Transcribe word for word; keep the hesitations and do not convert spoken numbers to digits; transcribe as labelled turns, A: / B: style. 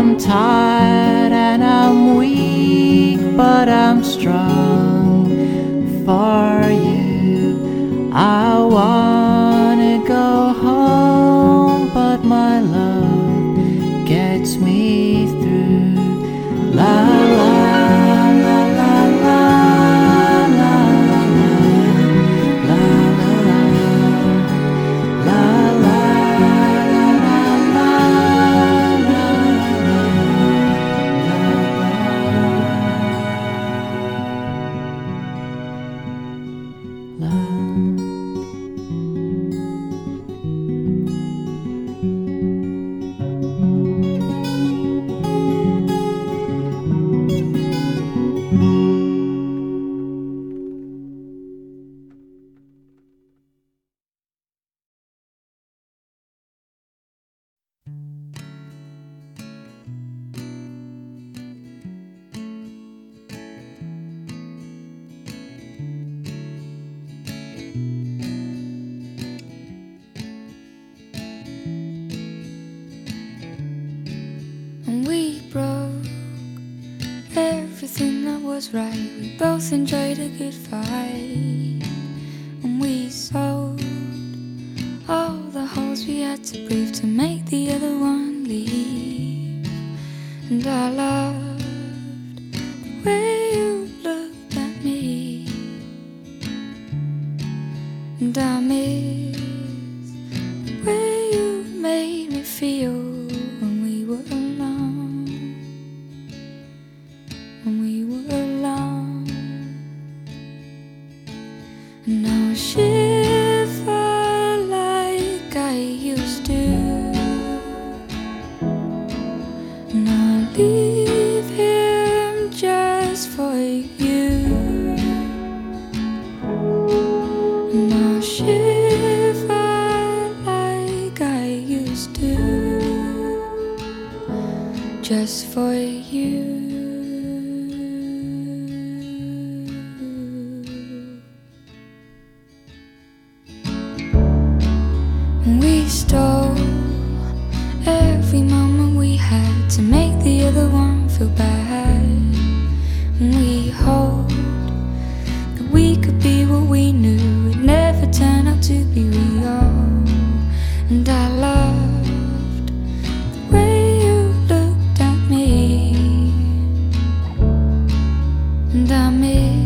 A: I'm tired and I'm weak, but I'm strong for you. I wanna go home, but my love gets me through. La la la la la la la la la la la.
B: And we broke everything that was right. We both enjoyed a good fight. And we sold all the holes we had to breathe to make the other one leave. And I loved the way you looked at me, and I miss the way you made me feel when we were alone, when we were alone. And now I shiver like I used to, and I leave him just for you. And I shiver like I used to, just for you. We stole every moment we had to make the other one feel bad. And we hoped that we could be what we knew would never turn out to be real. And I loved the way you looked at me, and I miss